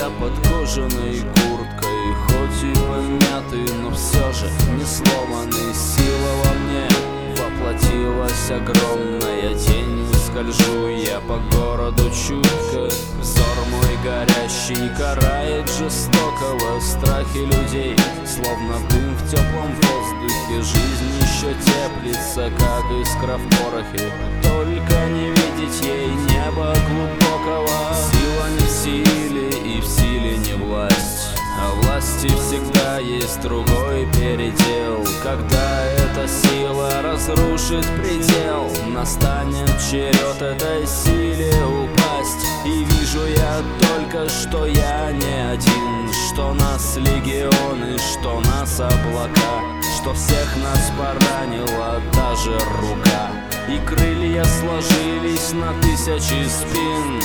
я под кожаной курткой, хоть и помятый, но все же не сломанный. Сила во мне воплотилась огромная, тенью скольжу я по городу чутко. Взор мой горящий карает жестокого страхи людей, словно дым в теплом воздухе. Жизнь еще теплится, как искра в порохе, только не видеть ей неба глубокого. Сила не в силе и в силе не власть, а власти всегда есть другой передел. Когда эта сила разрушит предел, настанет черед этой силе упасть. И вижу я только, что я не один, что нас легионы, что нас облака, что всех нас поранила та же рука, и крылья сложились на тысячи спин.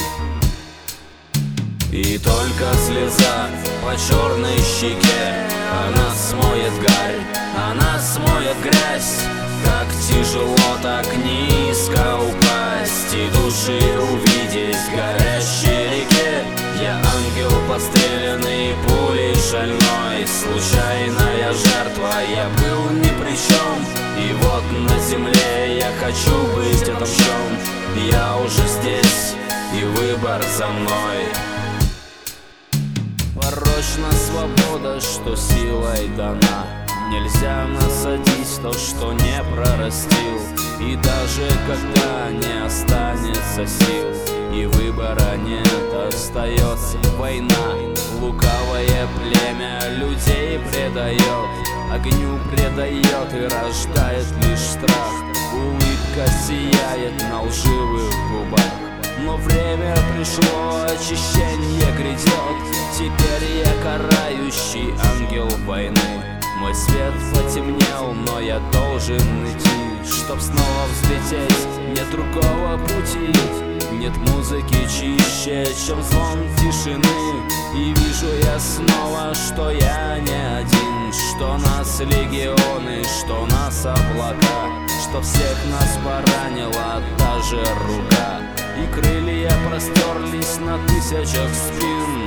И только слеза по черной щеке, она смоет гарь, она смоет грязь. Как тяжело так низко упасть и души увидеть в горящей реке. Я ангел, подстреленный пулей шальной, случайная жертва, я был ни при чем. И вот на земле я хочу быть отомщен. Я уже здесь, и выбор за мной. Порочна свобода, что силой дана. Нельзя насадить то, что не прорастил. И даже когда не останется сил и выбора нет, остается война. Лукавое племя людей предает, огню предает и рождает лишь страх. Улыбка сияет на лживых губах, но время пришло, очищение грядет. Теперь я карающий ангел войны. Мой свет потемнел, но я должен идти, чтоб снова взлететь. Нет другого пути, нет музыки чище, чем звон тишины. И вижу я снова, что я не один, что нас легионы, что нас облака, что всех нас поранила та же рука, и крылья простерлись на тысячах спин.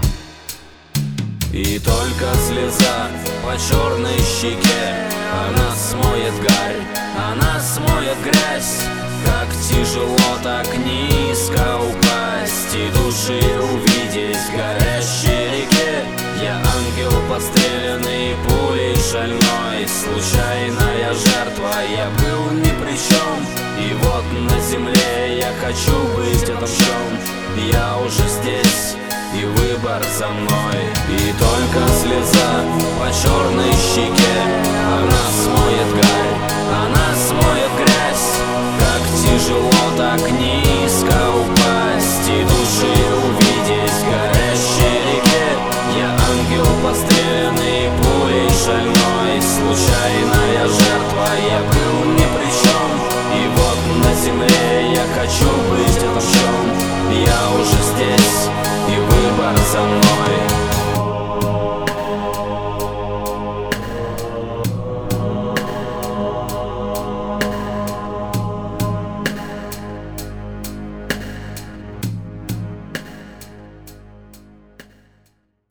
И только слеза по черной щеке, она смоет гарь, она смоет грязь. Как тяжело так низко упасть и души увидеть в горящей реке. Я ангел, подстреленный пулей шальной, случайная жертва, я был ни при чем. И вот на земле я хочу быть отомщен. Я уже здесь, и выбор за мной. И только слеза по черной щеке, она смоет гарь, она смоет грязь. Как тяжело так низко